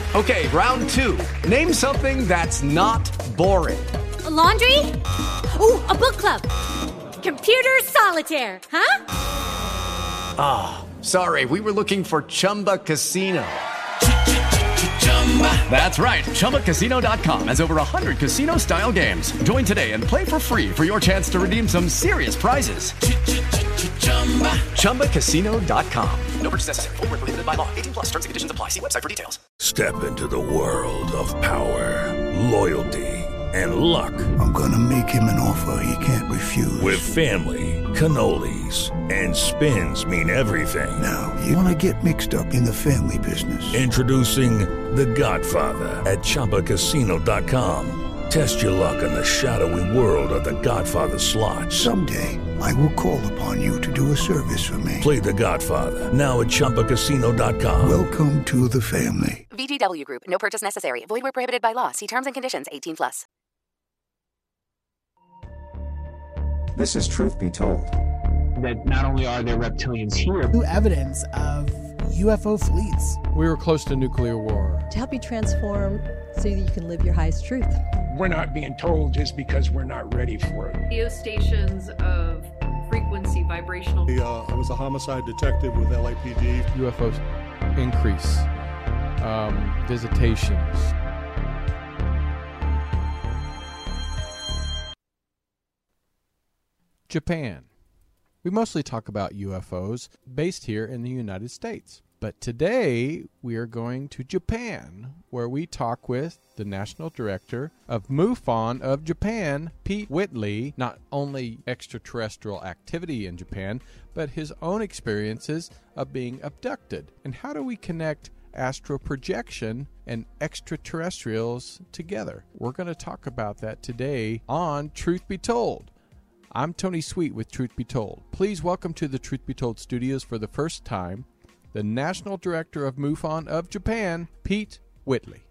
Okay, round two. Name something that's not boring. A laundry? Ooh, a book club. Computer solitaire, huh? Ah, sorry, we were looking for Chumba Casino. That's right, ChumbaCasino.com has over 100 casino-style games. Join today and play for free for your chance to redeem some serious prizes. ChumbaCasino.com. No purchase necessary. Void where prohibited by law. 18 plus. Terms and conditions apply. See website for details. Step into the world of power, loyalty, and luck. I'm gonna make him an offer he can't refuse. With family, cannolis, and spins mean everything. Now, you wanna get mixed up in the family business. Introducing The Godfather at ChumbaCasino.com. Test your luck in the shadowy world of The Godfather slot. Someday, I will call upon you to do a service for me. Play The Godfather now at ChumbaCasino.com. Welcome to the family. VGW Group. No purchase necessary. Void where prohibited by law. See terms and conditions. 18 plus. This is Truth Be Told. That not only are there reptilians here, new evidence of UFO fleets. We were close to nuclear war. To help you transform so that you can live your highest truth. We're not being told just because we're not ready for it. Radio stations of frequency, vibrational. I was a homicide detective with LAPD. UFOs increase. Visitations. Japan. We mostly talk about UFOs based here in the United States. But today we are going to Japan, where we talk with the National Director of MUFON of Japan, Pete Whitley, not only extraterrestrial activity in Japan, but his own experiences of being abducted. And how do we connect astral projection and extraterrestrials together? We're going to talk about that today on Truth Be Told. I'm Tony Sweet with Truth Be Told. Please welcome to the Truth Be Told studios for the first time, the National Director of MUFON of Japan, Pete Whitley.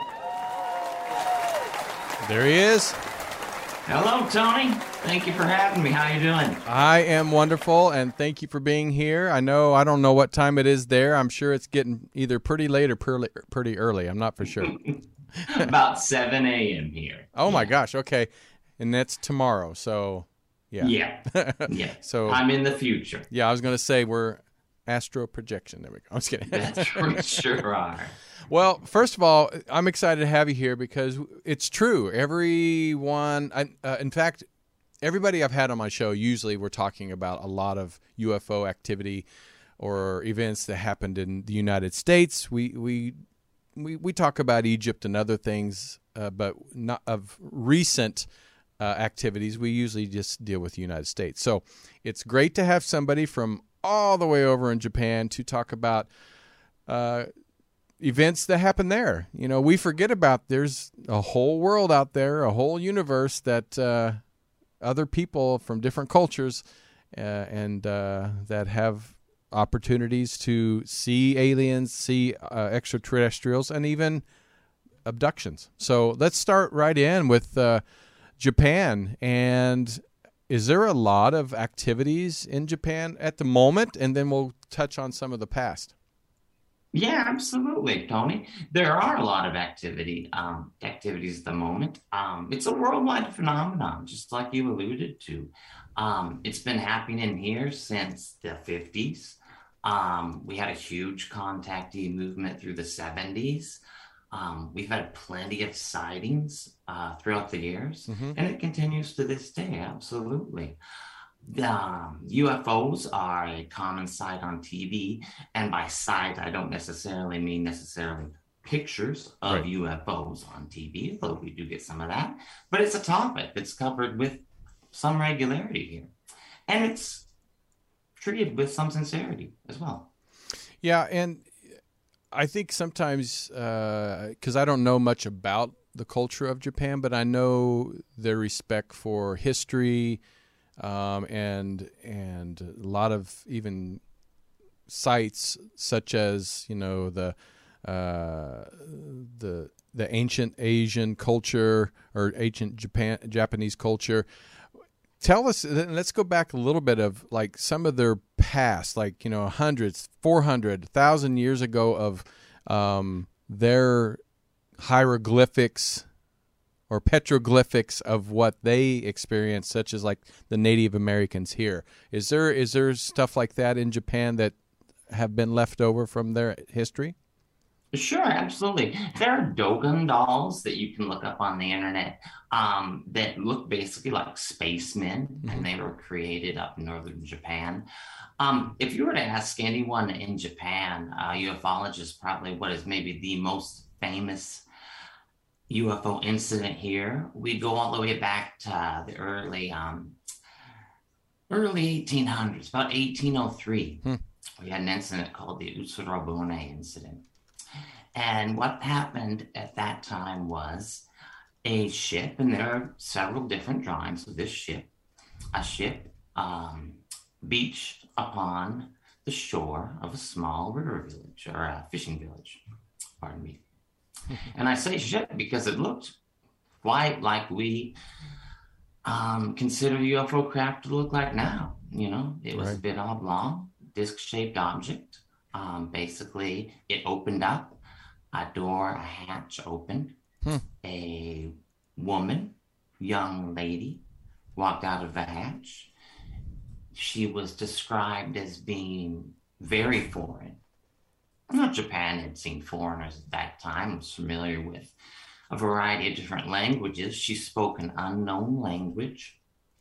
There he is. Hello, Tony. Thank you for having me. How you doing? I am wonderful, and thank you for being here. I don't know what time it is there. I'm sure it's getting either pretty late or pretty early. I'm not for sure. About 7 a.m. here. Oh, my gosh. Okay. And that's tomorrow, so yeah. Yeah. So I'm in the future. Yeah, I was going to say we're astro projection. There we go. I'm just kidding. That's we sure are. Well, first of all, I'm excited to have you here because it's true. Everyone, in fact, everybody I've had on my show, usually we're talking about a lot of UFO activity or events that happened in the United States. We talk about Egypt and other things, but not of recent activities. We usually just deal with the United States. So it's great to have somebody from all the way over in Japan to talk about events that happen there. You know, we forget about there's a whole world out there, a whole universe that other people from different cultures and that have opportunities to see aliens, see extraterrestrials, and even abductions. So let's start right in with Japan. And is there a lot of activities in Japan at the moment? And then we'll touch on some of the past. Yeah, absolutely, Tony. There are a lot of activities at the moment. It's a worldwide phenomenon, just like you alluded to. It's been happening here since the 50s. We had a huge contactee movement through the 70s. We've had plenty of sightings throughout the years, and it continues to this day, absolutely. UFOs are a common sight on TV, and by sight, I don't necessarily mean pictures of right. UFOs on TV, though we do get some of that, but it's a topic that's covered with some regularity here, and it's treated with some sincerity as well. Yeah, and I think sometimes, because I don't know much about the culture of Japan, but I know their respect for history, and a lot of even sites such as the ancient Asian culture or ancient Japanese culture. Tell us, let's go back a little bit of like some of their past, like hundreds, 400, 1,000 years ago of their hieroglyphics or petroglyphics of what they experience, such as like the Native Americans here. Is there stuff like that in Japan that have been left over from their history? Sure, absolutely. There are Dogon dolls that you can look up on the internet that look basically like spacemen, and they were created up in northern Japan. If you were to ask anyone in Japan, ufologists, probably what is maybe the most famous UFO incident here, we go all the way back to the early 1800s, about 1803. We had an incident called the Utsurabune incident. And what happened at that time was a ship, and there are several different drawings of this ship, a ship beached upon the shore of a small river village, or a fishing village, pardon me. And I say ship because it looked quite like we consider UFO craft to look like now. You know, it was a bit oblong, disc-shaped object. Basically, it opened up, a door, a hatch opened. A woman, young lady, walked out of the hatch. She was described as being very foreign. Now, Japan had seen foreigners at that time, was familiar with a variety of different languages. She spoke an unknown language.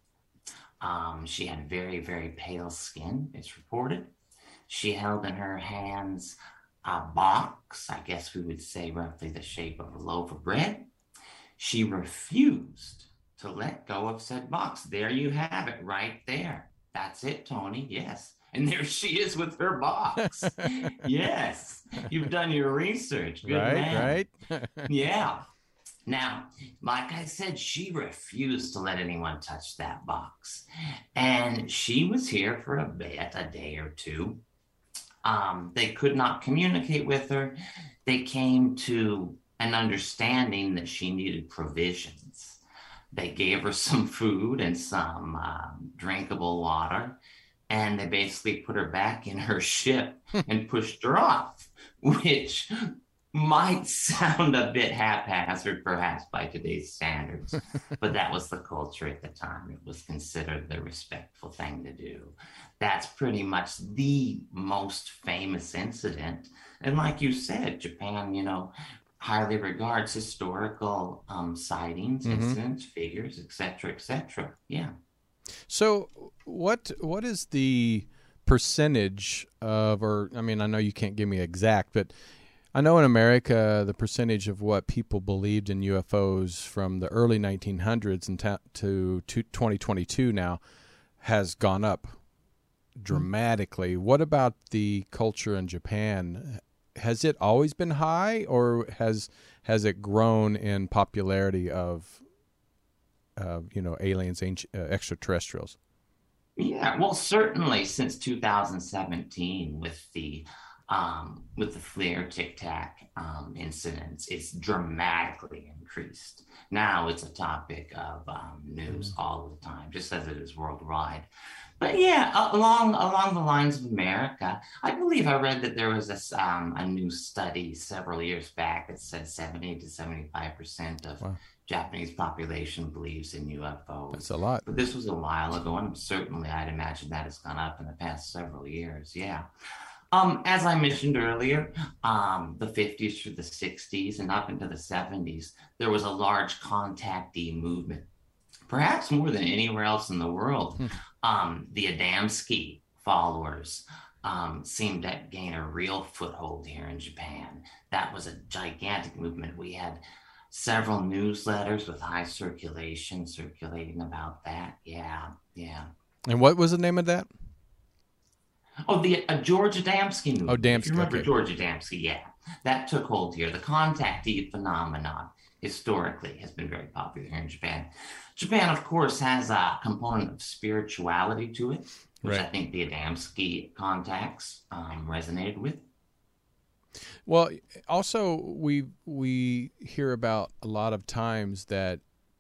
She had very, very pale skin, it's reported. She held in her hands a box, I guess we would say roughly the shape of a loaf of bread. She refused to let go of said box. There you have it, right there. That's it, Tony, yes. And there she is with her box. Yes, you've done your research. Good man. Right. Yeah. Now, like I said, she refused to let anyone touch that box. And she was here for a day or two. They could not communicate with her. They came to an understanding that she needed provisions. They gave her some food and some drinkable water, and they basically put her back in her ship and pushed her off, which might sound a bit haphazard, perhaps, by today's standards, but that was the culture at the time. It was considered the respectful thing to do. That's pretty much the most famous incident. And like you said, Japan, you know, highly regards historical sightings, incidents, figures, etc., etc. Yeah. So what is the percentage of, or I mean, I know you can't give me exact, but I know in America, the percentage of what people believed in UFOs from the early 1900s to 2022 now has gone up dramatically. What about the culture in Japan? Has it always been high, or has it grown in popularity of aliens, extraterrestrials? Yeah, well, certainly since 2017 with the FLIR Tic Tac incidents, it's dramatically increased. Now it's a topic of news all the time, just as it is worldwide. But yeah, along the lines of America, I believe I read that there was a new study several years back that said 70 to 75% of Japanese population believes in UFOs. That's a lot. But this was a while ago, and certainly I'd imagine that has gone up in the past several years. Yeah. As I mentioned earlier, the 50s through the 60s and up into the 70s, there was a large contactee movement, perhaps more than anywhere else in the world. The Adamski followers seemed to gain a real foothold here in Japan. That was a gigantic movement. We had several newsletters with high circulating about that. Yeah. And what was the name of that? Oh, the George Adamski movement. Oh, Adamski. If you remember okay. George Adamski, yeah. That took hold here. The contactee phenomenon historically has been very popular here in Japan. Japan, of course, has a component of spirituality to it, which I think the Adamski contacts resonated with. Well, also we hear about a lot of times that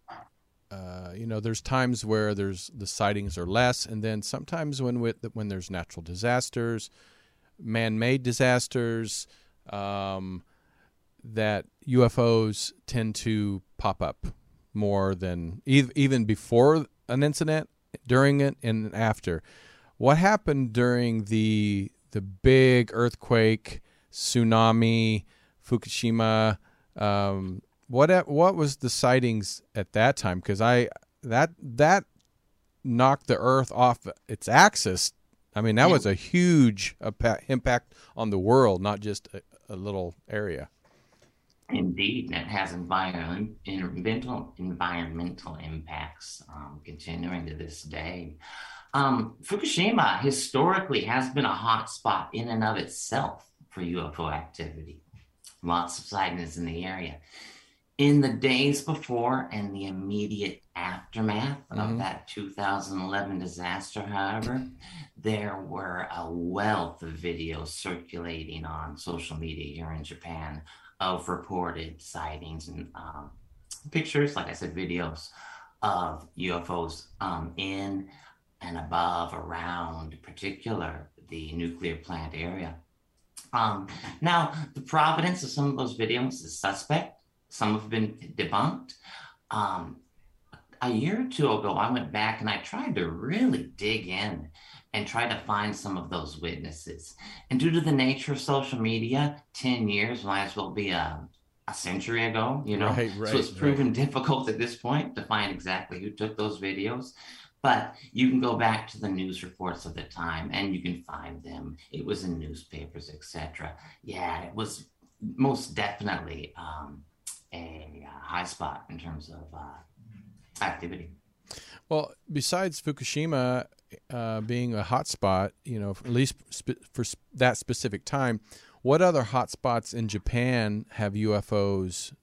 there's times where the sightings are less, and then sometimes when there's natural disasters, man-made disasters, that UFOs tend to pop up more than even before an incident, during it, and after. What happened during the big earthquake, tsunami, Fukushima? What was the sightings at that time? Because that knocked the Earth off its axis. I mean, that was a huge impact on the world, not just a little area. Indeed, and it has environmental impacts continuing to this day. Fukushima historically has been a hot spot in and of itself for UFO activity. Lots of sightings in the area. In the days before and the immediate aftermath of that 2011 disaster, however, there were a wealth of videos circulating on social media here in Japan of reported sightings and pictures, like I said, videos of UFOs in and above, around, in particular, the nuclear plant area. Now, the provenance of some of those videos is suspect. Some have been debunked. A year or two ago, I went back and I tried to really dig in and try to find some of those witnesses. And due to the nature of social media, 10 years might as well be a century ago, you know? Right, so it's proven difficult at this point to find exactly who took those videos. But you can go back to the news reports of the time and you can find them. It was in newspapers, etc. Yeah, it was most definitely a high spot in terms of activity. Well, besides Fukushima being a hot spot, you know, at least for that specific time, what other hot spots in Japan have UFOs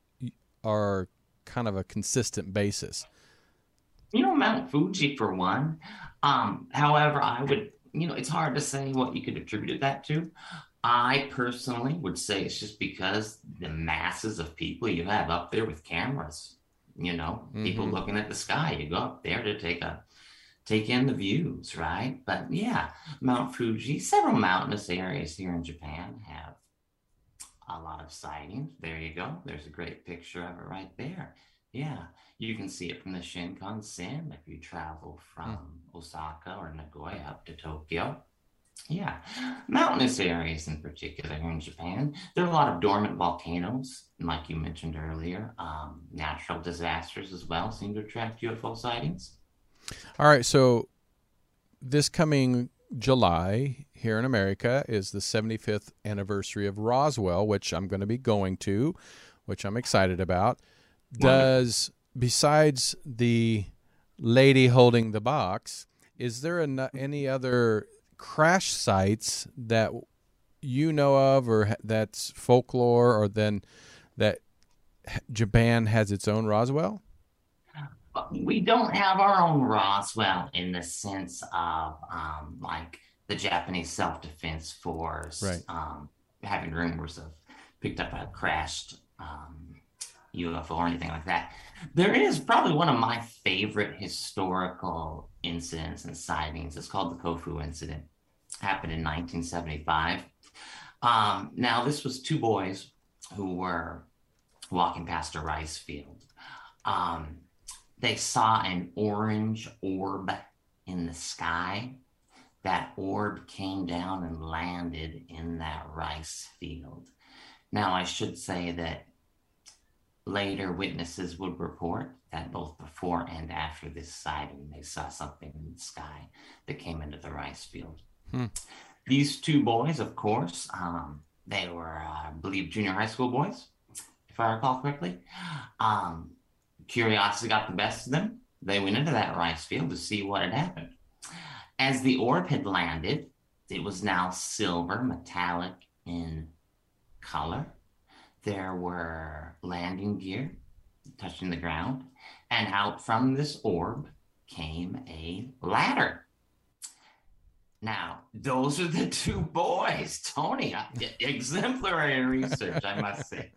are kind of a consistent basis? You know, Mount Fuji for one. However, I would, it's hard to say what you could attribute that to. I personally would say it's just because the masses of people you have up there with cameras, people looking at the sky. You go up there to take in the views, right? But yeah, Mount Fuji, several mountainous areas here in Japan have a lot of sightings. There you go. There's a great picture of it right there. Yeah, you can see it from the Shinkansen if you travel from Osaka or Nagoya up to Tokyo. Yeah, mountainous areas in particular here in Japan. There are a lot of dormant volcanoes, and like you mentioned earlier, natural disasters as well seem to attract UFO sightings. All right, so this coming July here in America is the 75th anniversary of Roswell, which I'm going to be going to, which I'm excited about. Does, besides the lady holding the box, is there any other crash sites that you know of, or that's folklore, or then that Japan has its own Roswell? We don't have our own Roswell in the sense of like the Japanese self-defense force, right. Having rumors of picked up a crashed UFO or anything like that. There is probably one of my favorite historical incidents and sightings. It's called the Kofu incident. Happened in 1975. Now, this was two boys who were walking past a rice field. They saw an orange orb in the sky. That orb came down and landed in that rice field. Now, I should say that later witnesses would report that both before and after this sighting, they saw something in the sky that came into the rice field. These two boys, of course, they were, I believe, junior high school boys, if I recall correctly. Curiosity got the best of them. They went into that rice field to see what had happened. As the orb had landed, it was now silver, metallic in color. There were landing gear touching the ground, and out from this orb came a ladder. Now, those are the two boys, Tony. Exemplary research, I must say.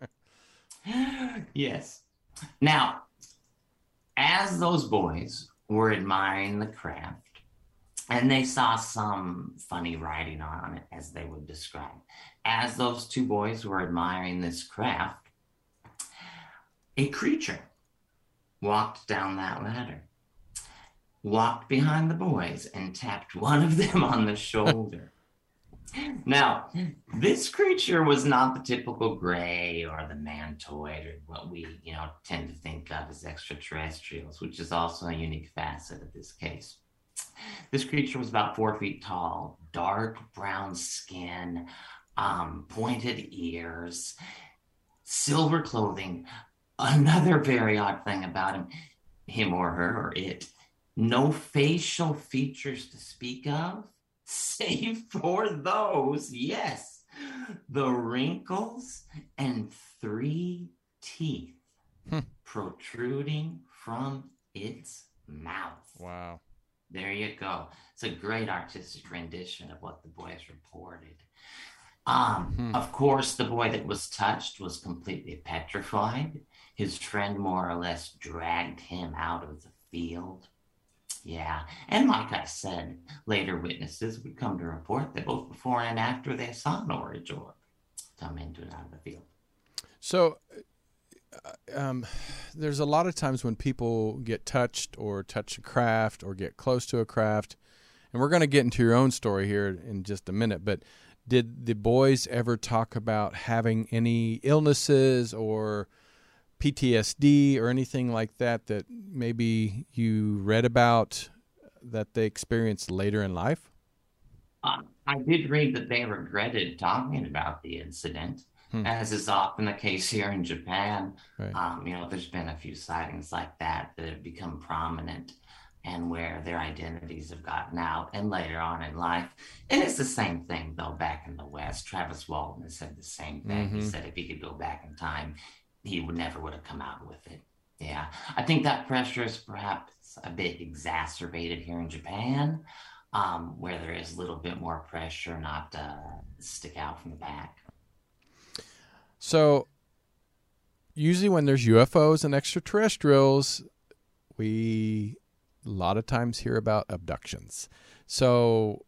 Yes. Now, as those boys were admiring the craft, And they saw some funny writing on it, as they would describe. As those two boys were admiring this craft, a creature walked down that ladder, walked behind the boys, and tapped one of them on the shoulder. Now, this creature was not the typical gray or the mantoid or what we, tend to think of as extraterrestrials, which is also a unique facet of this case. This creature was about 4 feet tall, dark brown skin, pointed ears, silver clothing. Another very odd thing about him or her or it, no facial features to speak of, save for those, yes, the wrinkles and 3 teeth protruding from its mouth. Wow. There you go. It's a great artistic rendition of what the boys reported. Of course, the boy that was touched was completely petrified. His friend more or less dragged him out of the field. Yeah, and like I said, later witnesses would come to report that both before and after they saw Norwich orb come into and out of the field. So there's a lot of times when people get touched or touch a craft or get close to a craft, and we're going to get into your own story here in just a minute, but did the boys ever talk about having any illnesses or PTSD or anything like that that maybe you read about that they experienced later in life? I did read that they regretted talking about the incident, as is often the case here in Japan. Right. There's been a few sightings like that have become prominent and where their identities have gotten out and later on in life. And it's the same thing, though, back in the West. Travis Walton has said the same thing. He said if he could go back in time, he would have come out with it. Yeah. I think that pressure is perhaps a bit exacerbated here in Japan, where there is a little bit more pressure not to stick out from the back. So usually when there's UFOs and extraterrestrials, we a lot of times hear about abductions. So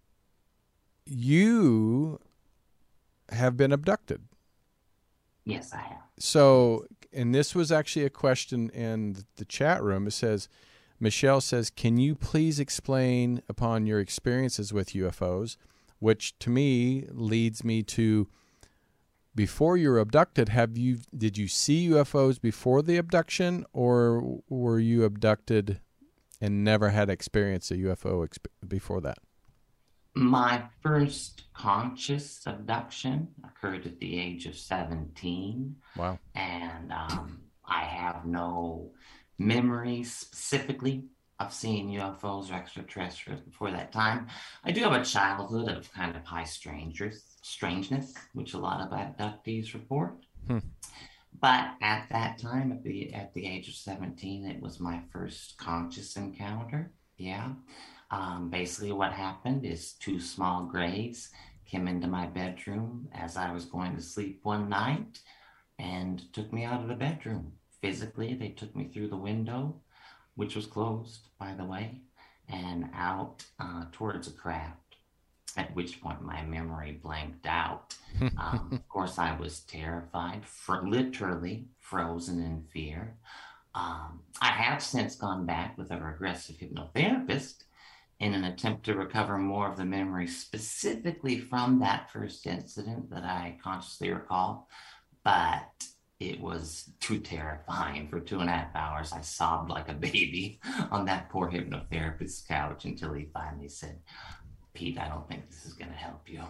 you have been abducted. Yes, I have. So, and this was actually a question in the chat room. It says, Michelle says, can you please explain upon your experiences with UFOs, which to me leads me to, before you were abducted, did you see UFOs before the abduction, or were you abducted and never had experienced a UFO before that? My first conscious abduction occurred at the age of 17. Wow. And I have no memories specifically of seeing UFOs or extraterrestrials before that time. I do have a childhood of kind of high strangeness, which a lot of abductees report. But at that time, at the age of 17, it was my first conscious encounter. Yeah. Basically what happened is 2 small grays came into my bedroom as I was going to sleep one night and took me out of the bedroom. Physically, they took me through the window, which was closed, by the way, and out towards a craft, at which point my memory blanked out. Of course, I was terrified, literally frozen in fear. I have since gone back with a regressive hypnotherapist in an attempt to recover more of the memory specifically from that first incident that I consciously recall, but it was too terrifying. For 2.5 hours, I sobbed like a baby on that poor hypnotherapist's couch until he finally said, Pete, I don't think this is going to help you.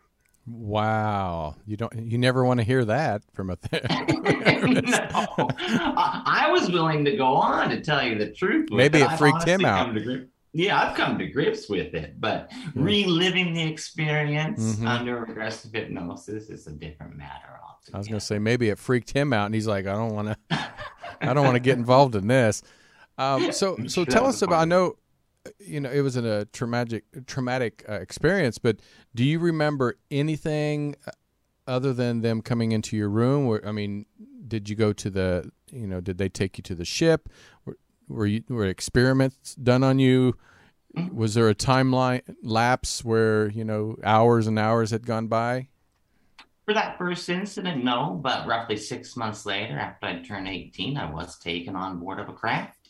Wow. You never want to hear that from a therapist. No. I was willing to go on to tell you the truth. Maybe it freaked him out. Yeah, I've come to grips with it, but reliving the experience under regressive hypnosis is a different matter altogether. I was going to say maybe it freaked him out, and he's like, I don't want to get involved in this. So tell us about. I know, it was a traumatic experience, but do you remember anything other than them coming into your room? Did you go to did they take you to the ship? Were experiments done on you? Was there a timeline lapse where, hours and hours had gone by? For that first incident, no, but roughly 6 months later, after I turned 18, I was taken on board of a craft.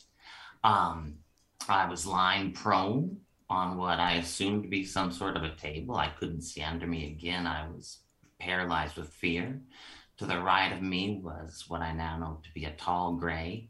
I was lying prone on what I assumed to be some sort of a table. I couldn't see under me again. I was paralyzed with fear. To the right of me was what I now know to be a tall gray.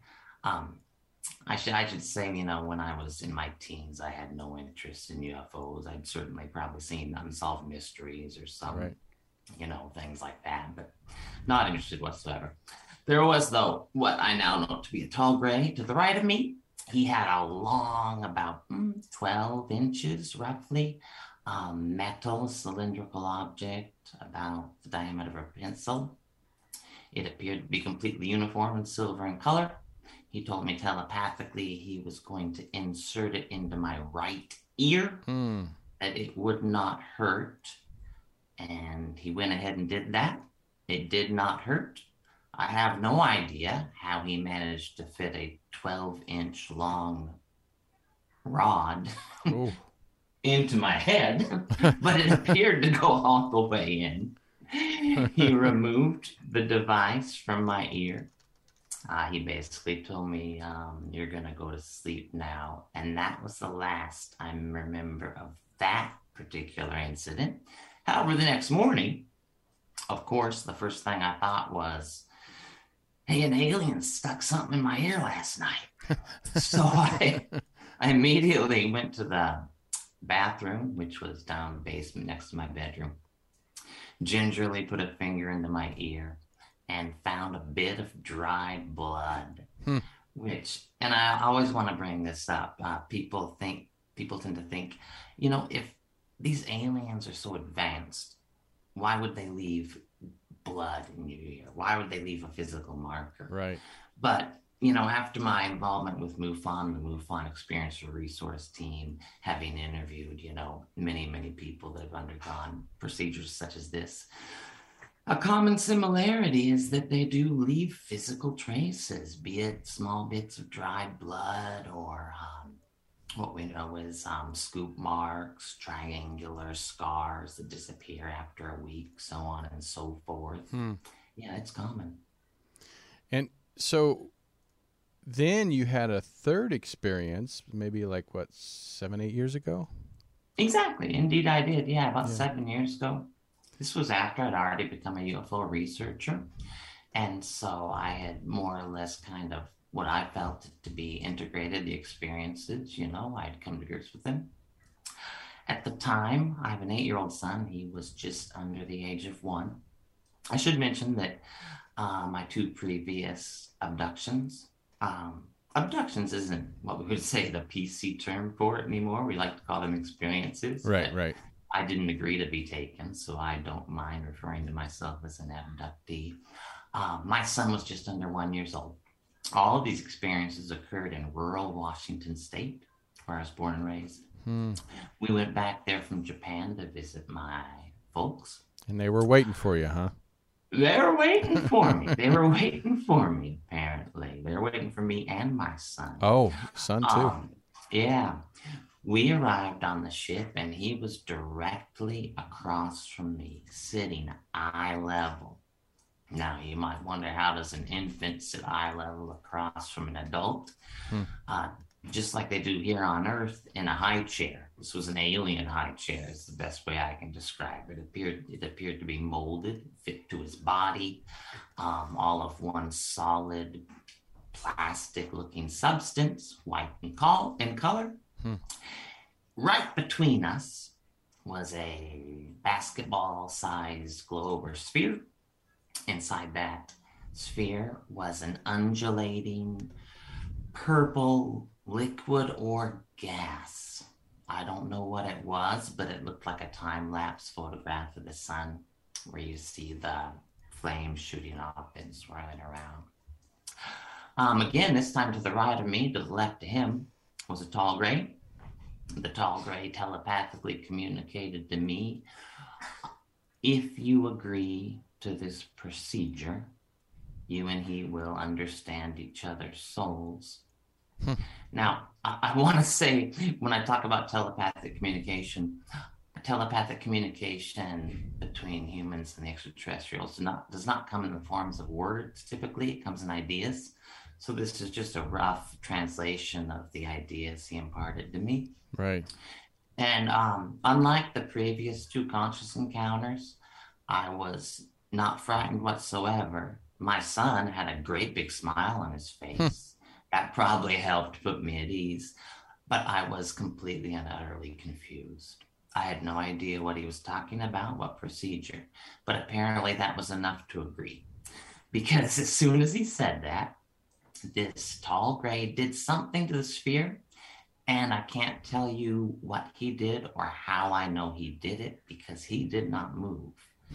I should say, when I was in my teens, I had no interest in UFOs. I'd certainly probably seen Unsolved Mysteries or some, right. Things like that, but not interested whatsoever. There was, though, what I now know to be a tall gray. To the right of me, he had a long, about 12 inches, roughly, metal cylindrical object about the diameter of a pencil. It appeared to be completely uniform and silver in color. He told me telepathically he was going to insert it into my right ear, that it would not hurt. And he went ahead and did that. It did not hurt. I have no idea how he managed to fit a 12-inch long rod into my head, but it appeared to go all the way in. He removed the device from my ear. He basically told me, you're going to go to sleep now. And that was the last I remember of that particular incident. However, the next morning, of course, the first thing I thought was, hey, an alien stuck something in my ear last night. So I immediately went to the bathroom, which was down the basement next to my bedroom, gingerly put a finger into my ear and found a bit of dried blood, which, and I always want to bring this up. People tend to think, if these aliens are so advanced, why would they leave blood in your ear? Why would they leave a physical marker? Right. But, after my involvement with MUFON, the MUFON Experiential Resource Team, having interviewed, many, many people that have undergone procedures such as this, a common similarity is that they do leave physical traces, be it small bits of dried blood or what we know is scoop marks, triangular scars that disappear after a week, so on and so forth. Yeah, it's common. And so then you had a third experience, maybe 7-8 years ago? Exactly. Indeed, I did. Yeah, about 7 years ago. This was after I'd already become a UFO researcher. And so I had more or less kind of what I felt to be integrated the experiences, I'd come to grips with them. At the time, I have an 8-year-old son. He was just under the age of 1. I should mention that my 2 previous abductions isn't what we would say the PC term for it anymore. We like to call them experiences. Right. I didn't agree to be taken, so I don't mind referring to myself as an abductee. My son was just under 1 year old. All of these experiences occurred in rural Washington State, where I was born and raised. We went back there from Japan to visit my folks. And they were waiting for you, huh? They were waiting for me. Apparently. They were waiting for me and my son. Oh, son too. Yeah. We arrived on the ship, and he was directly across from me, sitting eye level. Now, you might wonder, how does an infant sit eye level across from an adult? Just like they do here on Earth in a high chair. This was an alien high chair, is the best way I can describe it. It appeared to be molded, fit to his body, all of one solid plastic-looking substance, white in color. Right between us was a basketball-sized globe or sphere. Inside that sphere was an undulating purple liquid or gas. I don't know what it was, but it looked like a time-lapse photograph of the sun where you see the flames shooting off and swirling around. Again, this time to the right of me, to the left of him, was a tall gray. The tall gray telepathically communicated to me, if you agree to this procedure, you and he will understand each other's souls Now, I want to say, when I talk about telepathic communication between humans and the extraterrestrials does not come in the forms of words. Typically, it comes in ideas. So this is just a rough translation of the ideas he imparted to me. Right. And unlike the previous 2 conscious encounters, I was not frightened whatsoever. My son had a great big smile on his face. That probably helped put me at ease. But I was completely and utterly confused. I had no idea what he was talking about, what procedure. But apparently that was enough to agree. Because as soon as he said that, this tall gray did something to the sphere. And I can't tell you what he did or how I know he did it, because he did not move.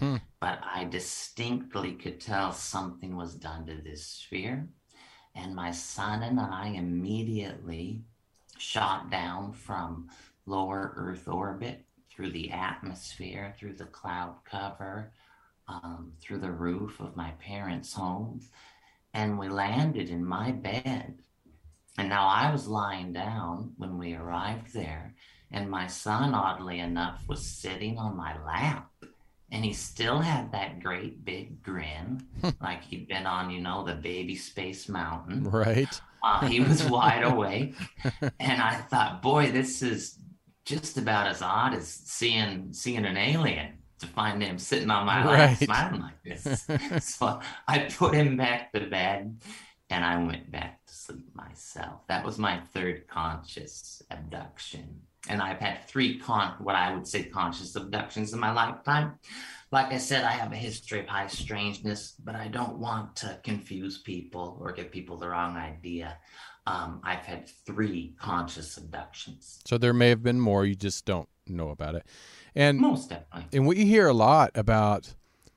But I distinctly could tell something was done to this sphere. And my son and I immediately shot down from lower Earth orbit through the atmosphere, through the cloud cover, through the roof of my parents' home. And we landed in my bed. And now I was lying down when we arrived there. And my son, oddly enough, was sitting on my lap. And he still had that great big grin, like he'd been on, the baby space mountain. Right. He was wide awake. And I thought, boy, this is just about as odd as seeing an alien, to find him sitting on my lap smiling like this. So I put him back to bed and I went back to sleep myself. That was my 3rd conscious abduction. And I've had 3 what I would say conscious abductions in my lifetime. Like I said, I have a history of high strangeness, but I don't want to confuse people or give people the wrong idea. I've had 3 conscious abductions. So there may have been more, you just don't know about it. And most definitely. And we hear a lot about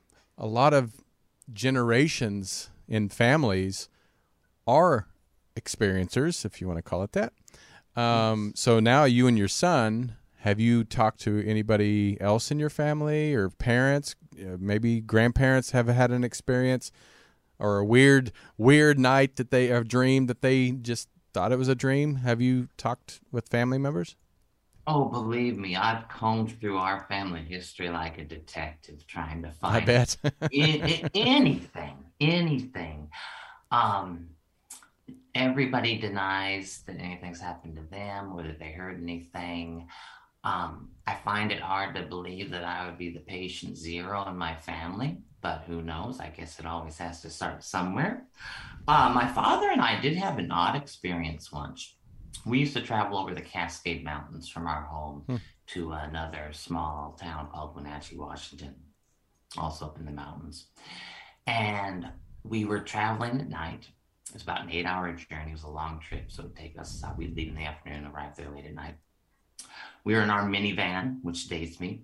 a lot of generations in families are experiencers, if you want to call it that. So now you and your son, have you talked to anybody else in your family or parents, maybe grandparents have had an experience or a weird night that they have dreamed that they just thought it was a dream? Have you talked with family members? Oh, believe me, I've combed through our family history like a detective trying to find I bet. anything. Everybody denies that anything's happened to them or that they heard anything. I find it hard to believe that I would be the patient zero in my family, but who knows? I guess it always has to start somewhere. My father and I did have an odd experience once. We used to travel over the Cascade Mountains from our home to another small town called Wenatchee, Washington, also up in the mountains. And we were traveling at night. It was about an 8-hour journey. It was a long trip, so it would take us, we'd leave in the afternoon and arrive there late at night. We were in our minivan, which dates me.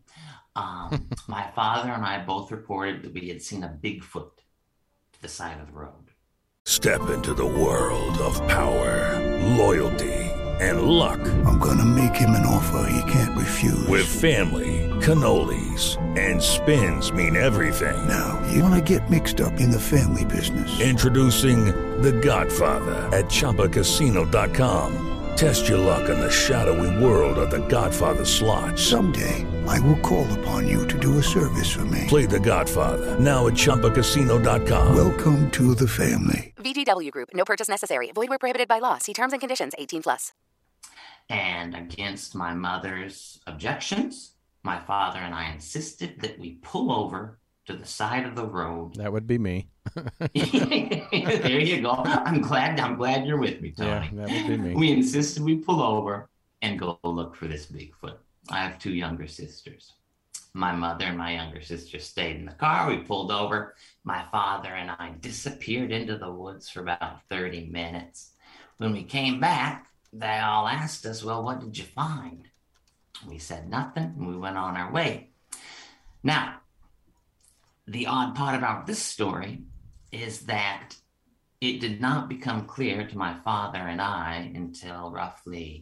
My father and I both reported that we had seen a Bigfoot to the side of the road. Step into the world of power, loyalty, and luck. I'm gonna make him an offer he can't refuse. With family, cannolis, and spins mean everything. Now, you wanna get mixed up in the family business. Introducing The Godfather at ChumbaCasino.com. Test your luck in the shadowy world of The Godfather slot. Someday, I will call upon you to do a service for me. Play The Godfather now at ChumbaCasino.com. Welcome to the family. VGW Group. No purchase necessary. Void where prohibited by law. See terms and conditions. 18+. And against my mother's objections, my father and I insisted that we pull over to the side of the road. That would be me. There you go. I'm glad you're with me, Tony. Yeah, that would be me. We insisted we pull over and go look for this Bigfoot. I have 2 younger sisters. My mother and my younger sister stayed in the car. We pulled over. My father and I disappeared into the woods for about 30 minutes. When we came back, they all asked us, well, what did you find? We said nothing, and we went on our way. Now, the odd part about this story is that it did not become clear to my father and I until roughly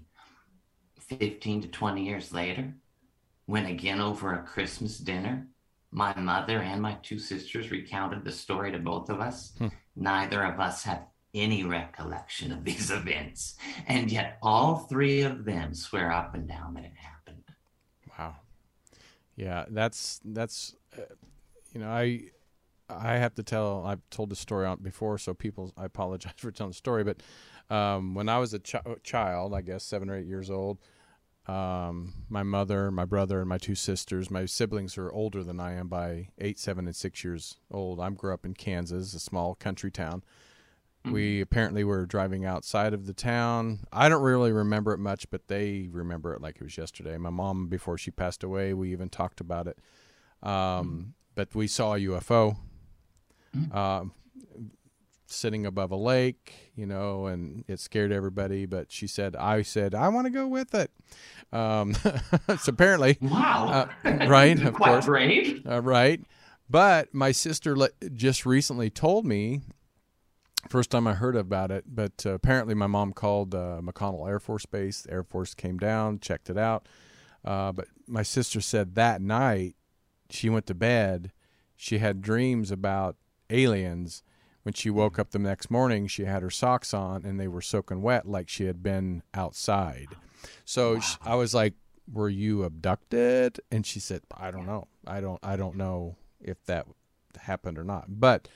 15 to 20 years later, when again over a Christmas dinner, my mother and my 2 sisters recounted the story to both of us. Neither of us have any recollection of these events. And yet all three of them swear up and down that it happened. Wow. Yeah, that's I have to tell, I've told this story on before, so I apologize for telling the story, but when I was a child, I guess 7 or 8 years old, my mother, my brother, and my two sisters, my siblings are older than I am by 8, 7, and 6 years old. I grew up in Kansas, a small country town. We apparently were driving outside of the town. I don't really remember it much, but they remember it like it was yesterday. My mom, before she passed away, we even talked about it. But we saw a UFO sitting above a lake, and it scared everybody. But I said, I want to go with it. So apparently, wow, right? Of quite course, brave, right? But my sister just recently told me. First time I heard about it, but apparently my mom called McConnell Air Force Base. The Air Force came down, checked it out. But my sister said that night she went to bed, she had dreams about aliens. When she woke up the next morning, she had her socks on and they were soaking wet like she had been outside. So wow. I was like, were you abducted? And she said, I don't know. I don't know if that happened or not. But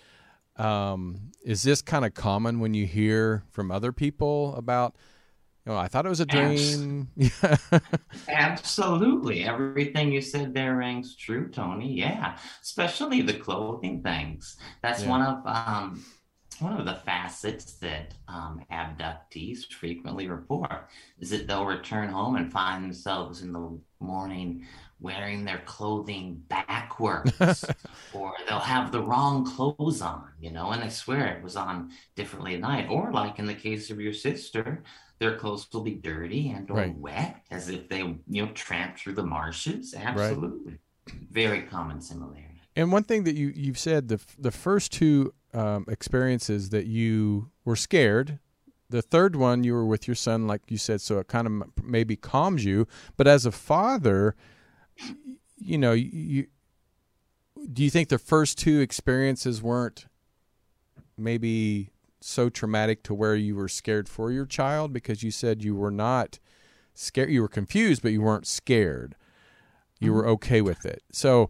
is this kind of common when you hear from other people about, I thought it was a dream? Absolutely. Everything you said there rings true, Tony. Yeah. Especially the clothing things. That's one of the facets that abductees frequently report, is that they'll return home and find themselves in the morning wearing their clothing backwards, or they'll have the wrong clothes on, and they swear it was on differently at night. Or like in the case of your sister, their clothes will be dirty and or wet, as if they, tramped through the marshes. Absolutely. Right. Very common similarity. And one thing that you've said, the first two experiences that you were scared. The third one, you were with your son, like you said, so it kind of maybe calms you. But as a father, do you think the first two experiences weren't maybe so traumatic to where you were scared for your child? Because you said you were not scared, you were confused, but you weren't scared. You were okay with it. So,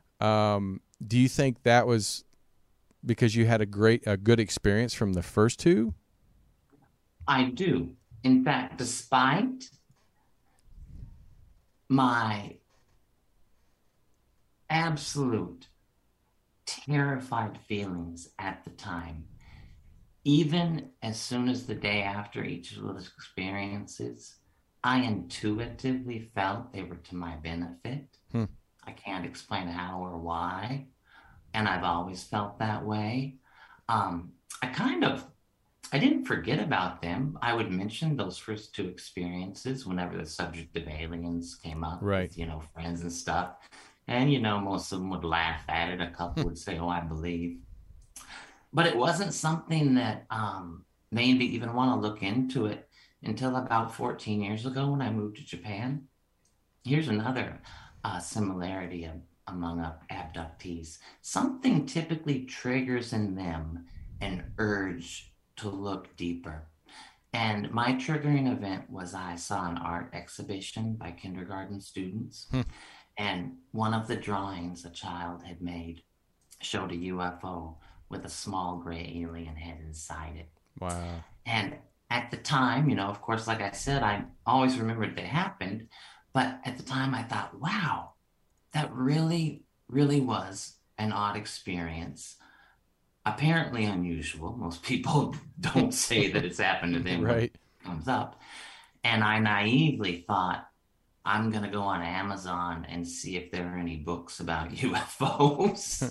do you think that was because you had a good experience from the first two? I do. In fact, despite my absolute terrified feelings at the time, even as soon as the day after each of those experiences, I intuitively felt they were to my benefit. I can't explain how or why, and I've always felt that way. I didn't forget about them. I would mention those first two experiences whenever the subject of aliens came up, right? With, friends and stuff. And, most of them would laugh at it. A couple would say, oh, I believe. But it wasn't something that made me even want to look into it until about 14 years ago when I moved to Japan. Here's another similarity among abductees. Something typically triggers in them an urge to look deeper. And my triggering event was I saw an art exhibition by kindergarten students. And one of the drawings a child had made showed a UFO with a small gray alien head inside it. Wow. And at the time, of course, like I said, I always remembered they happened. But at the time I thought, wow, that really, really was an odd experience. Apparently unusual. Most people don't say that it's happened to them. Right. It comes up. And I naively thought, I'm going to go on Amazon and see if there are any books about UFOs.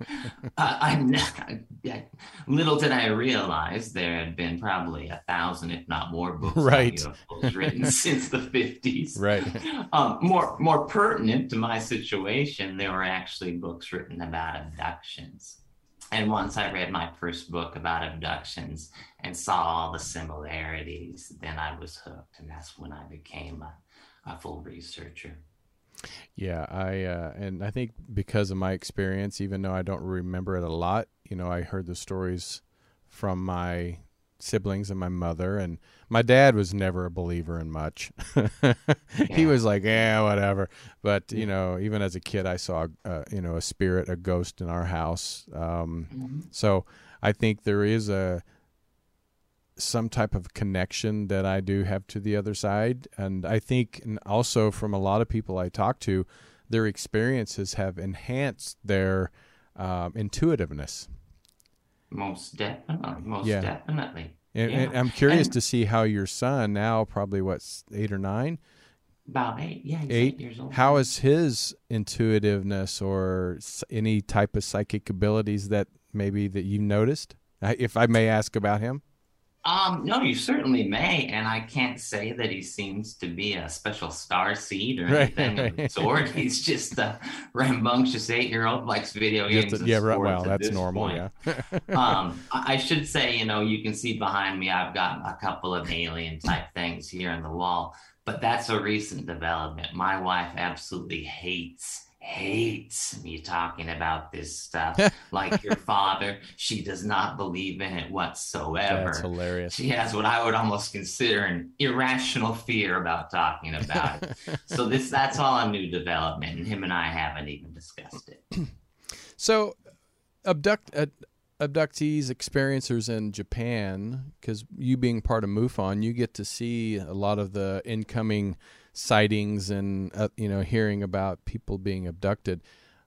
Little did I realize there had been probably 1,000, if not more, books right. about UFOs written since the 50s. Right. More pertinent to my situation, there were actually books written about abductions. And once I read my first book about abductions and saw all the similarities, then I was hooked. And that's when I became a full researcher. Yeah, and I think because of my experience, even though I don't remember it a lot, I heard the stories from my siblings and my mother, and my dad was never a believer in much. He was like, yeah, whatever. But, you know, even as a kid, I saw, a spirit, a ghost in our house. So I think there is some type of connection that I do have to the other side. And I think also from a lot of people I talk to, their experiences have enhanced their intuitiveness. Most definitely. And I'm curious to see how your son, now probably, 8 or 9? About 8, yeah. He's 8 years old. How is his intuitiveness or any type of psychic abilities that you noticed? If I may ask about him? No, you certainly may, and I can't say that he seems to be a special star seed or anything of the sort. He's just a rambunctious 8-year-old, likes video games. Well, that's normal. Point. Yeah. I should say, you can see behind me, I've got a couple of alien type things here in the wall, but that's a recent development. My wife absolutely hates me talking about this stuff. Like your father, she does not believe in it whatsoever. That's hilarious. She has what I would almost consider an irrational fear about talking about it. So that's all a new development, and him and I haven't even discussed it. So abductees, experiencers in Japan, because you being part of MUFON, you get to see a lot of the incoming sightings and hearing about people being abducted.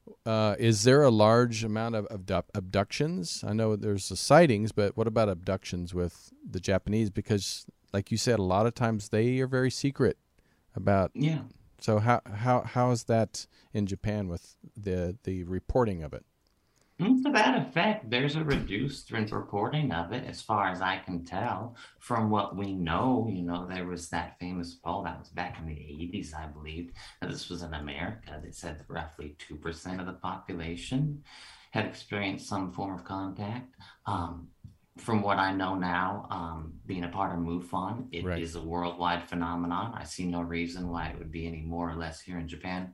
Is there a large amount of abductions? I know there's the sightings, but what about abductions with the Japanese? Because, like you said, a lot of times they are very secret about. Yeah. So how is that in Japan with the reporting of it? To that effect, there's a reduced reporting of it, as far as I can tell. From what we know, there was that famous poll that was back in the 80s, I believe. Now, this was in America that said that roughly 2% of the population had experienced some form of contact. From what I know now, being a part of MUFON, it is a worldwide phenomenon. I see no reason why it would be any more or less here in Japan.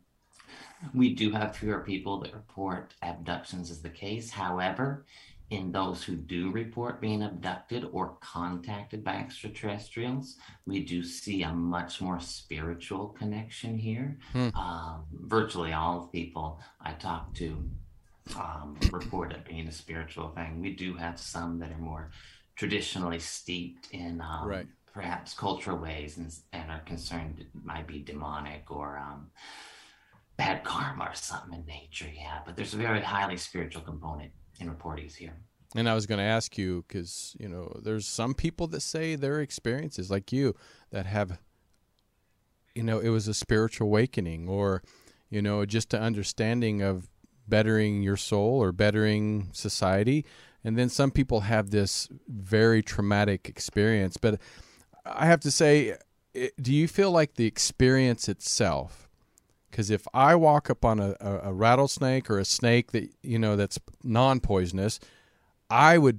We do have fewer people that report abductions as the case. However, in those who do report being abducted or contacted by extraterrestrials, we do see a much more spiritual connection here. Virtually all of the people I talk to report it being a spiritual thing. We do have some that are more traditionally steeped in perhaps cultural ways and are concerned it might be demonic or bad karma or something in nature, but there's a very highly spiritual component in reportees here. And I was going to ask you, because there's some people that say their experiences, like you, that have it was a spiritual awakening, or just an understanding of bettering your soul or bettering society. And then some people have this very traumatic experience. But I have to say, do you feel like the experience itself? Because if I walk up on a rattlesnake or a snake that that's non-poisonous, I would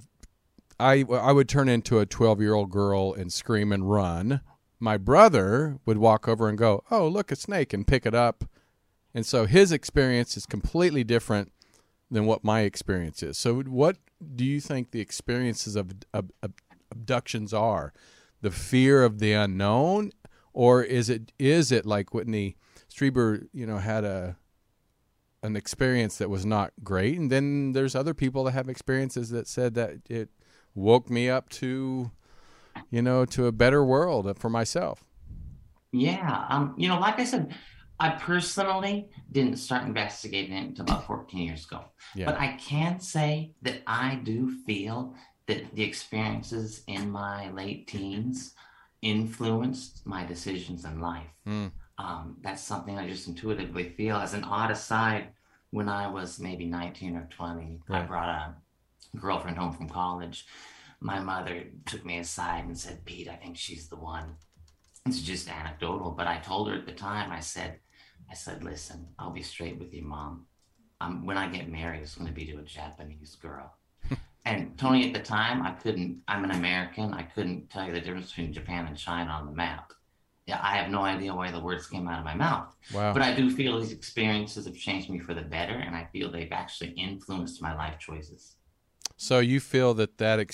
turn into a 12-year-old girl and scream and run. My brother would walk over and go, "Oh, look, a snake," and pick it up. And so his experience is completely different than what my experience is. So what do you think the experiences of abductions are? The fear of the unknown, or is it like Whitney Strieber, had an experience that was not great, and then there's other people that have experiences that said that it woke me up to, to a better world for myself. Yeah, like I said, I personally didn't start investigating it until about 14 years ago. Yeah. But I can say that I do feel that the experiences in my late teens influenced my decisions in life. That's something I just intuitively feel. As an odd aside, when I was maybe 19 or 20, I brought a girlfriend home from college. My mother took me aside and said, "Pete, I think she's the one." It's just anecdotal, but I told her at the time, I said, "Listen, I'll be straight with you, Mom. When I get married, it's going to be to a Japanese girl." And Tony, at the time, I'm an American. I couldn't tell you the difference between Japan and China on the map. Yeah, I have no idea why the words came out of my mouth. Wow. But I do feel these experiences have changed me for the better, and I feel they've actually influenced my life choices. So you feel that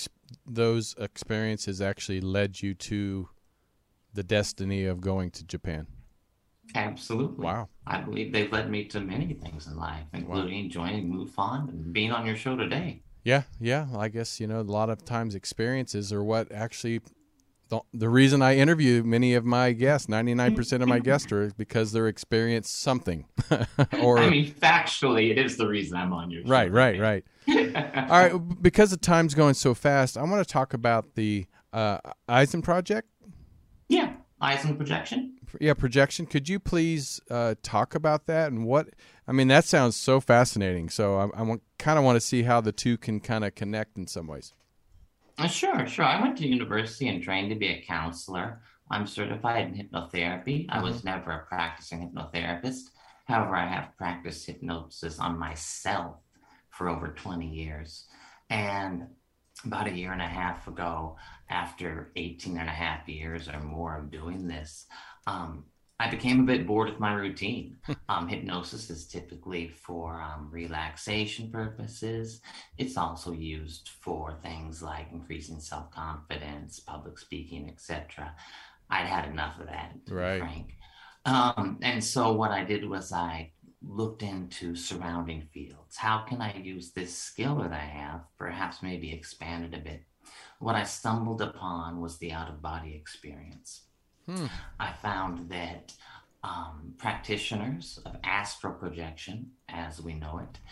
those experiences actually led you to the destiny of going to Japan. Absolutely. Wow. I believe they've led me to many things in life, including joining MUFON and being on your show today. Yeah. I guess, a lot of times experiences are what actually the reason I interview many of my guests, 99% of my guests, are because they're experienced something. Or factually, it is the reason I'm on your show. Right. All right, because the time's going so fast, I want to talk about the Eisen Project. Yeah, Eisen Projection. Yeah, projection. Could you please talk about that and what? I mean, that sounds so fascinating. So I kind of want to see how the two can kind of connect in some ways. Sure. I went to university and trained to be a counselor. I'm certified in hypnotherapy. I was never a practicing hypnotherapist. However, I have practiced hypnosis on myself for over 20 years. And about a year and a half ago, after 18 and a half years or more of doing this, I became a bit bored with my routine. Hypnosis is typically for relaxation purposes. It's also used for things like increasing self-confidence, public speaking, etc. I'd had enough of that, to be frank. And so what I did was I looked into surrounding fields. How can I use this skill that I have, perhaps maybe expand it a bit? What I stumbled upon was the out-of-body experience. I found that practitioners of astral projection, as we know it,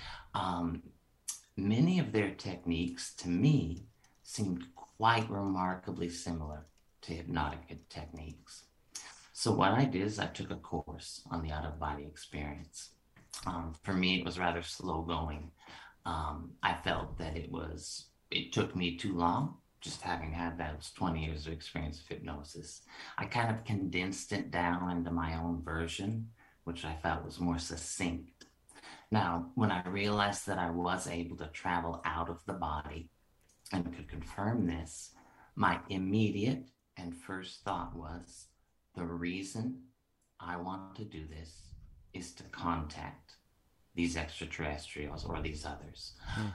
many of their techniques, to me, seemed quite remarkably similar to hypnotic techniques. So what I did is I took a course on the out-of-body experience. For me, it was rather slow going. I felt that it took me too long. Just having had those 20 years of experience with hypnosis, I kind of condensed it down into my own version, which I felt was more succinct. Now, when I realized that I was able to travel out of the body and could confirm this, my immediate and first thought was, the reason I want to do this is to contact these extraterrestrials or these others.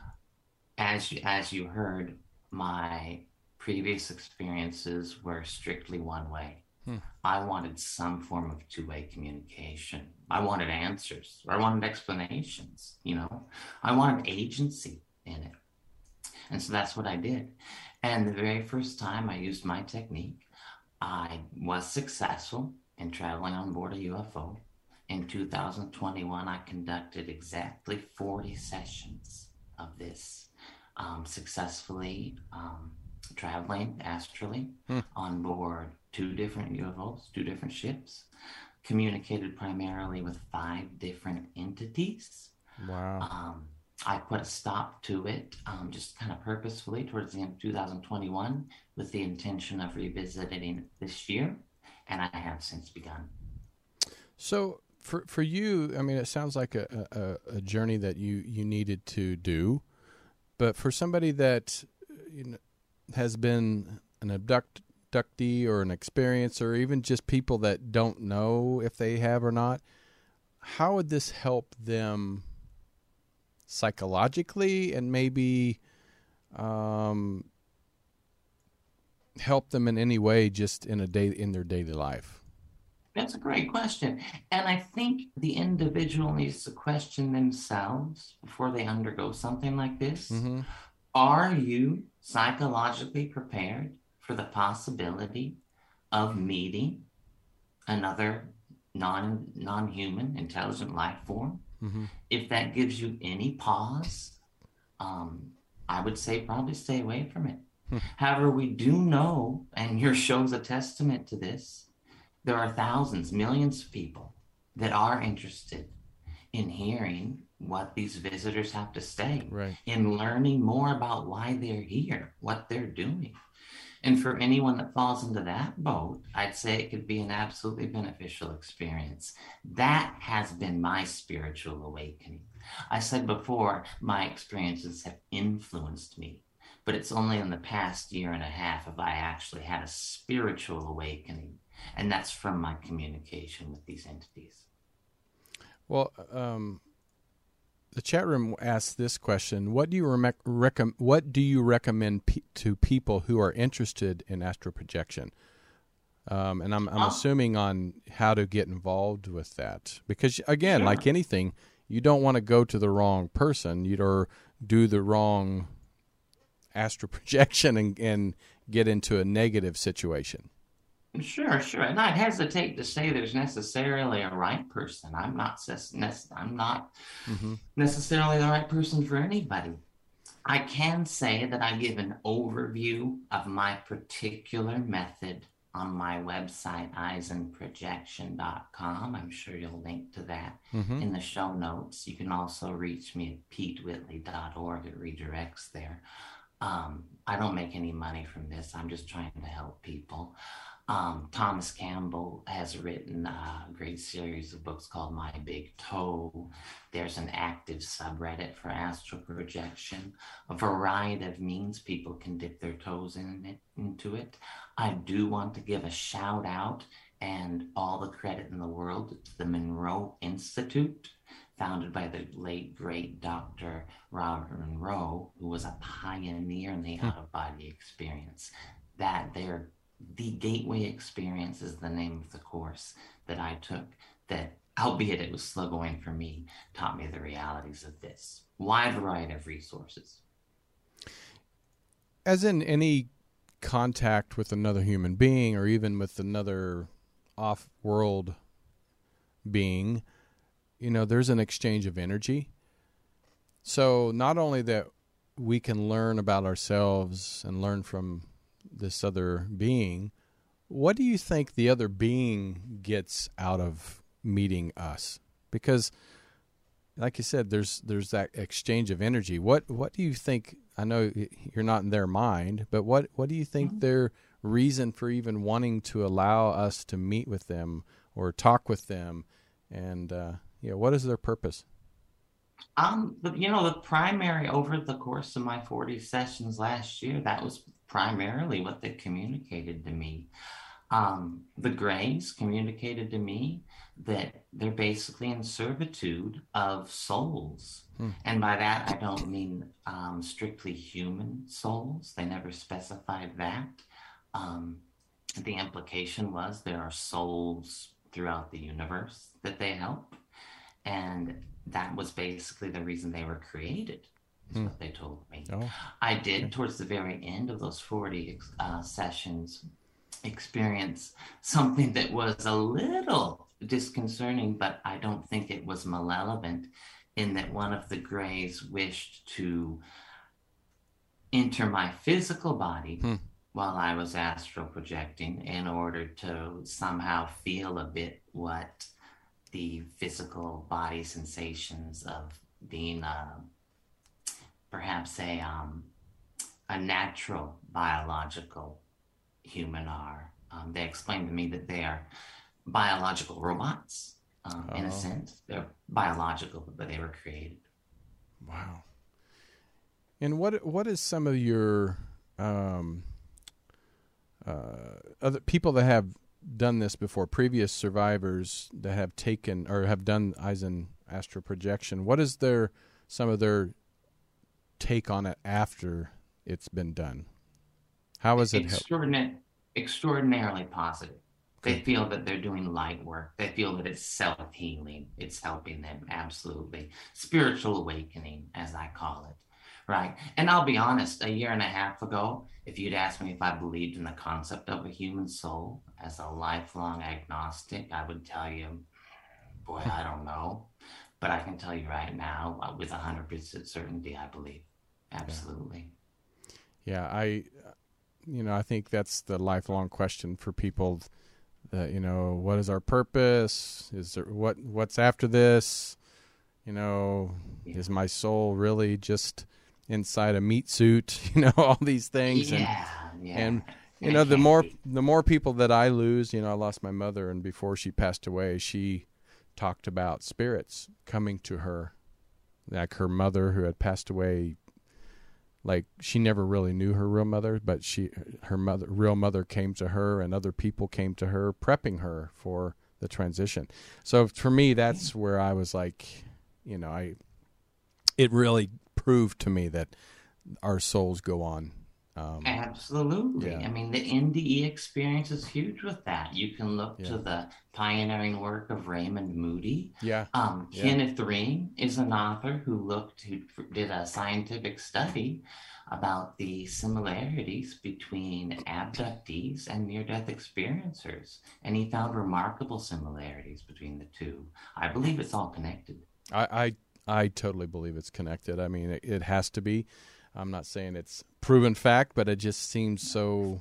As you heard, my previous experiences were strictly one way. I wanted some form of two-way communication. I wanted answers. I wanted explanations, I wanted agency in it. And so that's what I did. And the very first time I used my technique, I was successful in traveling on board a UFO. In 2021, I conducted exactly 40 sessions of this, successfully traveling astrally on board 2 different UFOs, 2 different ships, communicated primarily with 5 different entities. Wow. I put a stop to it just kind of purposefully towards the end of 2021 with the intention of revisiting it this year, and I have since begun. So for you, I mean, it sounds like a journey that you needed to do, but for somebody that has been an abductee or an experience, or even just people that don't know if they have or not, how would this help them psychologically and maybe help them in any way just in their daily life? That's a great question. And I think the individual needs to question themselves before they undergo something like this. Are you psychologically prepared for the possibility of meeting another non-human intelligent life form? If that gives you any pause, I would say probably stay away from it. However, we do know, and your show's a testament to this, there are thousands, millions of people that are interested in hearing what these visitors have to say, in learning more about why they're here, what they're doing. And for anyone that falls into that boat, I'd say it could be an absolutely beneficial experience. That has been my spiritual awakening. I said before, my experiences have influenced me, but it's only in the past year and a half have I actually had a spiritual awakening, and that's from my communication with these entities. Well, The chat room asks this question: What do you recommend to people who are interested in astral projection? And I'm assuming on how to get involved with that, because again, Sure. like anything, you don't want to go to the wrong person, or do the wrong astral projection and get into a negative situation. Sure. And I'd hesitate to say there's necessarily a right person. I'm not necessarily the right person for anybody. I can say that I give an overview of my particular method on my website, eisenprojection.com. I'm sure you'll link to that in the show notes. You can also reach me at petewhitley.org. It redirects there. I don't make any money from this. I'm just trying to help people. Thomas Campbell has written a great series of books called My Big Toe. There's an active subreddit for astral projection. A variety of means people can dip their toes into it. I do want to give a shout out and all the credit in the world to the Monroe Institute, founded by the late, great Dr. Robert Monroe, who was a pioneer in the out-of-body experience. The Gateway Experience is the name of the course that I took that, albeit it was slow going for me, taught me the realities of this. Wide variety of resources. As in any contact with another human being or even with another off-world being, there's an exchange of energy. So not only that we can learn about ourselves and learn from this other being, what do you think the other being gets out of meeting us? Because, like you said, there's that exchange of energy. What do you think? I know you're not in their mind, but what do you think their reason for even wanting to allow us to meet with them or talk with them, and what is their purpose? The primary, over the course of my 40 sessions last year, that was primarily what they communicated to me. The Greys communicated to me that they're basically in servitude of souls. And by that, I don't mean strictly human souls. They never specified that. The implication was there are souls throughout the universe that they help. And that was basically the reason they were created, is what they told me. I did, towards the very end of those 40 sessions, experience something that was a little disconcerting, but I don't think it was malevolent, in that one of the Greys wished to enter my physical body while I was astral projecting in order to somehow feel a bit what the physical body sensations of being perhaps a natural biological human are. They explained to me that they are biological robots, in a sense. They're biological, but they were created. Wow. And what is some of your other people that have done this before, previous survivors that have taken or have done Eisen astral projection, what is some of their take on it after it's been done? How is it extraordinarily positive? They feel that they're doing light work. They feel that it's self-healing. It's helping them, absolutely. Spiritual awakening, as I call it, right? And I'll be honest, 1.5 years ago, if you'd asked me if I believed in the concept of a human soul as a lifelong agnostic, I would tell you, boy, I don't know. But I can tell you right now, with 100% certainty, I believe. Absolutely. Yeah, I think that's the lifelong question for people. That, what is our purpose? Is there what's after this? Is my soul really just inside a meat suit? All these things. And the more people that I lose, I lost my mother, and before she passed away, she talked about spirits coming to her, like her mother who had passed away. Like, she never really knew her real mother, but her real mother came to her, and other people came to her, prepping her for the transition. So for me, that's where I was like, it really proved to me that our souls go on. Absolutely. Yeah. I mean, the NDE experience is huge with that. You can look to the pioneering work of Raymond Moody. Yeah. Kenneth Ring is an author who did a scientific study about the similarities between abductees and near-death experiencers. And he found remarkable similarities between the two. I believe it's all connected. I totally believe it's connected. I mean, it has to be. I'm not saying it's proven fact, but it just seems so,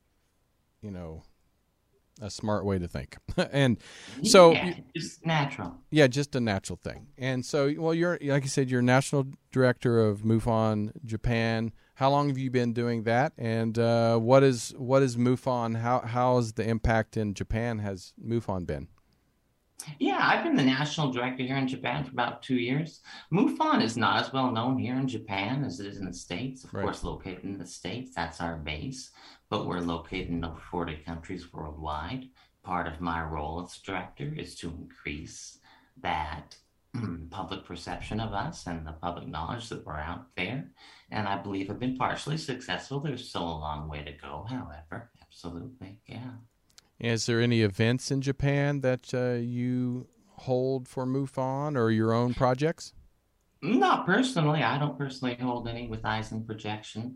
a smart way to think. And so, just natural. Yeah, just a natural thing. And so, well, you're, like you said, you're national director of MUFON Japan. How long have you been doing that? And what is MUFON? How has the impact in Japan has MUFON been? Yeah, I've been the national director here in Japan for about 2 years. MUFON is not as well known here in Japan as it is in the States. Of course, located in the States, that's our base. But we're located in over 40 countries worldwide. Part of my role as director is to increase that public perception of us and the public knowledge that we're out there. And I believe I've been partially successful. There's still a long way to go, however. Absolutely, yeah. Is there any events in Japan that you hold for MUFON or your own projects? Not personally. I don't personally hold any with EisenProjection.org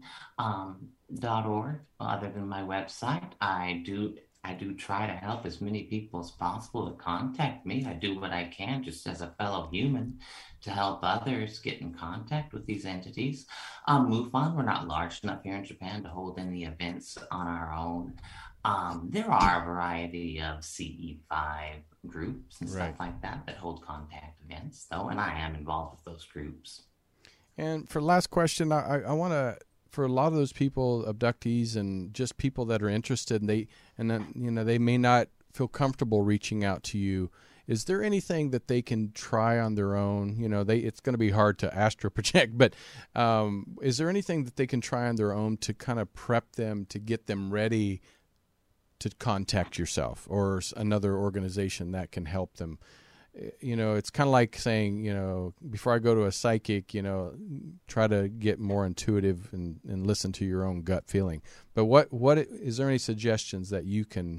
other than my website. I do try to help as many people as possible to contact me. I do what I can just as a fellow human to help others get in contact with these entities. MUFON, we're not large enough here in Japan to hold any events on our own. There are a variety of CE5 groups and stuff like that hold contact events, though, and I am involved with those groups. And for the last question, I want to, for a lot of those people, abductees and just people that are interested, and they may not feel comfortable reaching out to you. Is there anything that they can try on their own? It's going to be hard to astral project, but is there anything that they can try on their own to kind of prep them, to get them ready to contact yourself or another organization that can help them? It's kind of like saying, before I go to a psychic, try to get more intuitive and listen to your own gut feeling. But what is there any suggestions that you can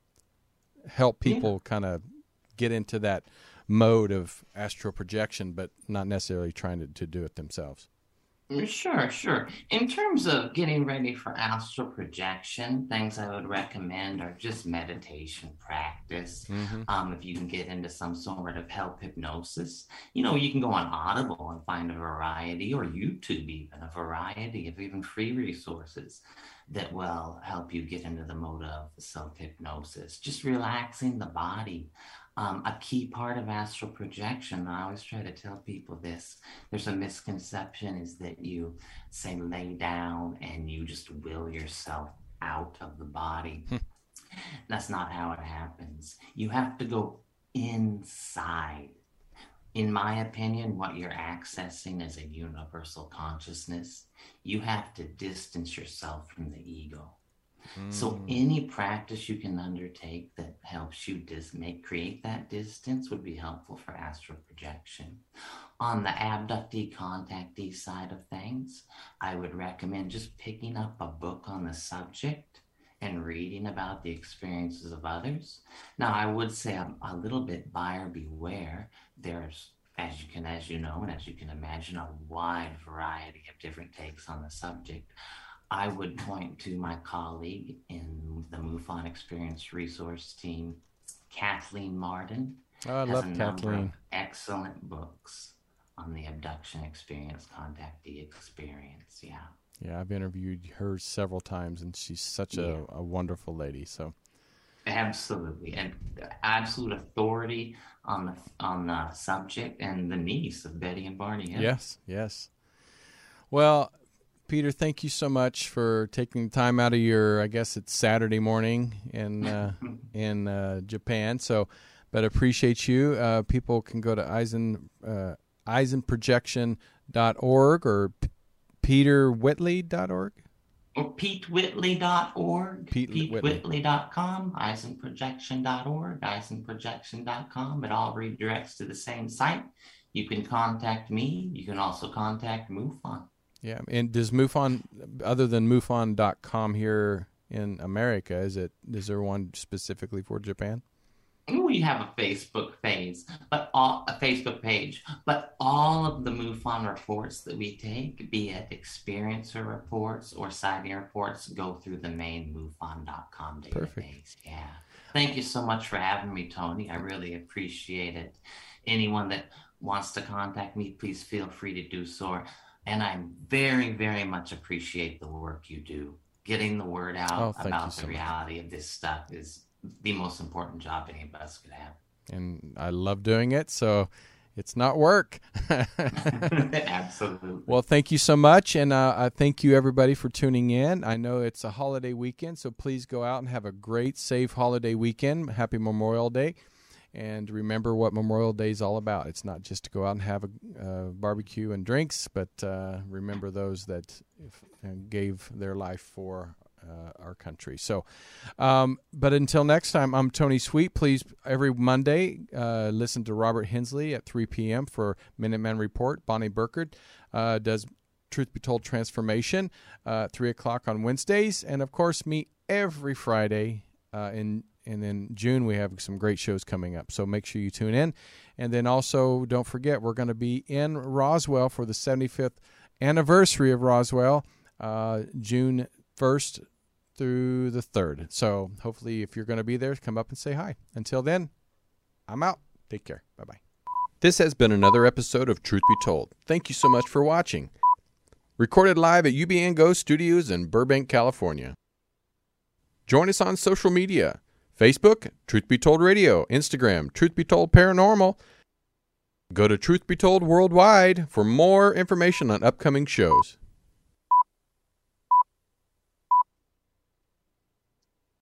help people kind of get into that mode of astral projection, but not necessarily trying to do it themselves? Sure. In terms of getting ready for astral projection, things I would recommend are just meditation practice. Mm-hmm. If you can get into some sort of help hypnosis, you can go on Audible and find a variety, or YouTube even, a variety of even free resources that will help you get into the mode of self-hypnosis. Just relaxing the body. A key part of astral projection, and I always try to tell people this, there's a misconception, is that you say lay down and you just will yourself out of the body. That's not how it happens. You have to go inside. In my opinion, what you're accessing is a universal consciousness. You have to distance yourself from the ego. So any practice you can undertake that helps you create that distance would be helpful for astral projection. On the abductee contactee side of things, I would recommend just picking up a book on the subject and reading about the experiences of others. Now, I would say a little bit buyer beware. There's, as you know, and as you can imagine, a wide variety of different takes on the subject. I would point to my colleague in the MUFON Experience Resource Team, Kathleen Martin. Oh, I love Kathleen. Number of excellent books on the abduction experience, contactee experience. Yeah, I've interviewed her several times, and she's such a wonderful lady. So, absolutely, and absolute authority on the subject, and the niece of Betty and Barney. Yeah. Yes. Well, Peter, thank you so much for taking the time out of your, I guess it's Saturday morning in Japan. So, but appreciate you. People can go to EisenProjection.org or PeterWhitley.org. Or PeteWhitley.org, PeteWhitley.com, EisenProjection.org, EisenProjection.com. It all redirects to the same site. you can contact me. You can also contact MUFON. Yeah, and does MUFON, other than MUFON.com here in America, is there one specifically for Japan? We have a Facebook page, but all of the MUFON reports that we take, be it experiencer reports or sighting reports, go through the main MUFON.com database. Perfect. Yeah. Thank you so much for having me, Tony. I really appreciate it. Anyone that wants to contact me, please feel free to do so. And I very, very much appreciate the work you do. Getting the word out about the reality of this stuff is the most important job any of us could have. And I love doing it, so it's not work. Absolutely. Well, thank you so much, and I thank you, everybody, for tuning in. I know it's a holiday weekend, so please go out and have a great, safe holiday weekend. Happy Memorial Day. And remember what Memorial Day is all about. It's not just to go out and have a barbecue and drinks, but remember those that gave their life for our country. So, but until next time, I'm Tony Sweet. Please, every Monday, listen to Robert Hensley at 3 p.m. for Minuteman Report. Bonnie Burkert does Truth Be Told Transformation at 3 o'clock on Wednesdays. And, of course, me every Friday and in June, we have some great shows coming up. So make sure you tune in. And then also, don't forget, we're going to be in Roswell for the 75th anniversary of Roswell, June 1st through the 3rd. So hopefully, if you're going to be there, come up and say hi. Until then, I'm out. Take care. Bye-bye. This has been another episode of Truth Be Told. Thank you so much for watching. Recorded live at UBN Go Studios in Burbank, California. Join us on social media. Facebook, Truth Be Told Radio. Instagram, Truth Be Told Paranormal. Go to Truth Be Told Worldwide for more information on upcoming shows.